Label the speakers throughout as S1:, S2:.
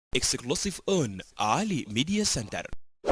S1: Exclusive on Ali Media Center.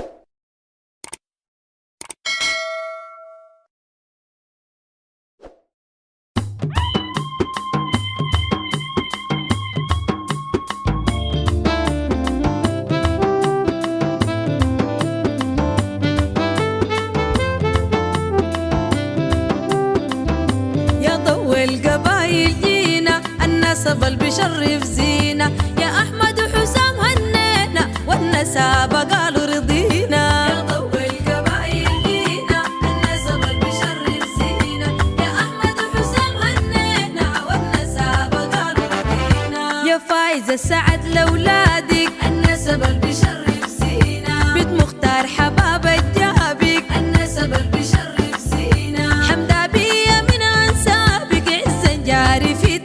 S2: يا ضوء القبايل جينا النسب بشرف زينة يا أحمد وحسام هنينا والنسابة قالوا رضينا يا ضوء القبايل جينا النسب بشرف زينة يا أحمد وحسام هنينا والنسابة قالوا رضينا يا فايز السعد لأولادك النسب بشرف زينة بيت مختار حباب الجابك النسب بشرف زينة حمدة بيا من أنسابك عز جاري في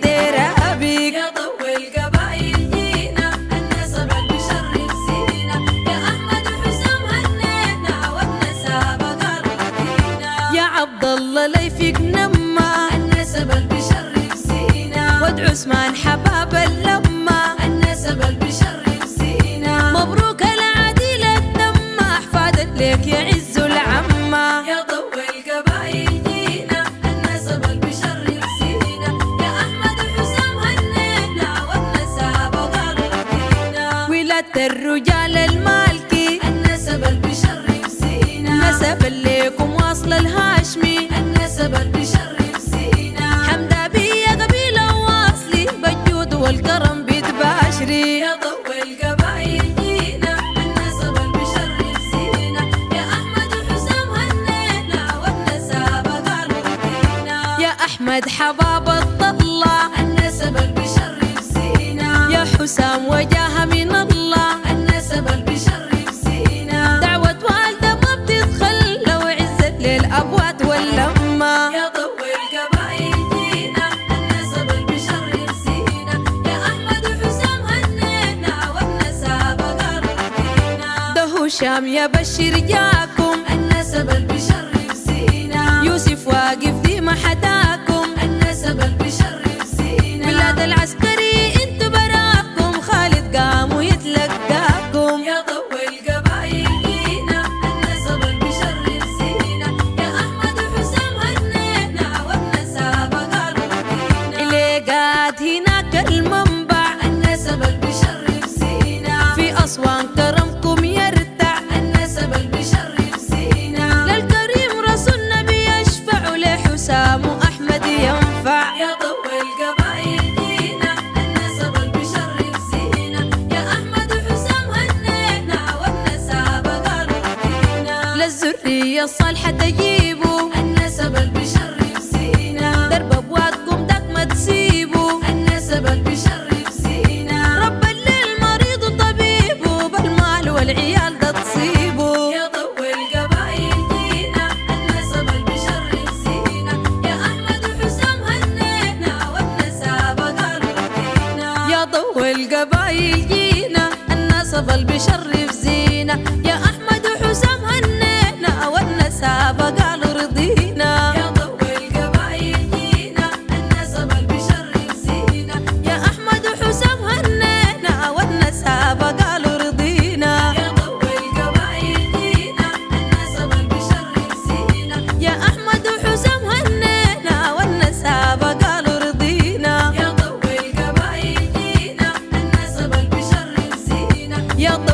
S2: ترابك يا ضوء القبايل جينا النسب بشرف زينة يا أحمد وحسام هنينا والنسابة قالوا رضينا يا عبد الله ليفك نما النسب بشرف زينة واد عثمان حباب اللمة النسب بشرف زينة مبروك العديل الدم أحفادك ليك يعز العمة يا ضوء القبايل جينا النسب بشرف زينة يا أحمد وحسام هنينا والنسابة قالوا رضينا ولادة الرجال المالكي النسب بشرف زينة نسب ليكم واصل الهاشمي النسب بشرف زينة حمدة بيا قبيلة واصلي بالجود والكرم بتباشري يا ضوء القبايل جينا النسب بشرف زينة يا أحمد وحسام هنينا والنسابة قالوا رضينا يا أحمد حباب الضلة النسب بشرف زينة يا حسام وجاهة من الله النسب بشرف زينة دعوة والدة ما بتتخلى وعزت للأبوات واللمة يا ضوء القبايل جينا النسب بشرف زينة يا أحمد وحسام هنينا والنسابة قالوا رضينا ده هشام يا بشر جاكم النسب بشرف زينة يوسف واقف دي ما حداكم النسب بشرف زينة بلاد العسكري انتو براكم خالد قام ويتلقاكم يا ضوء القبايل جينا النسب بشرف زينة يا أحمد وحسام هنينا والنسابة قالوا رضينا إليقات هناك المنبع النسب بشرف زينة في أسوان كرمكم يرتع النسب بشرف زينة للكريم رسولنا بيشفع لحسام وأحمد ينفع يا ضوء القبايل جينا النسب بشرف زينة يا أحمد وحسام هنينا والنسابة قالوا رضينا للذرية الصالحة تجيبوا النسب بشرف زينة درب أبوابكم داك ما تسيبوا النسب بشرف زينة رب الليل مريض وطبيبه بالمال والعيال ده تصيبوا يا ضوء القبايل جينا النسب بشرف زينة يا أحمد وحسام هنينا والنسابة قالوا رضينا يا ضوء القبايل جينا النسب بشرف زينة يا أحمد وحسام هنينا والنسابة قالوا رضينا يا ضوء القبايل جينا النسب بشرف زينة يا أحمد وحسام هنينا والنسابة قالوا رضينا يا ضوء القبايل جينا النسب بشرف زينة يا أحمد وحسام هنينا والنسابة قالوا رضينا يا ضوء القبايل جينا النسب بشرف زينة يا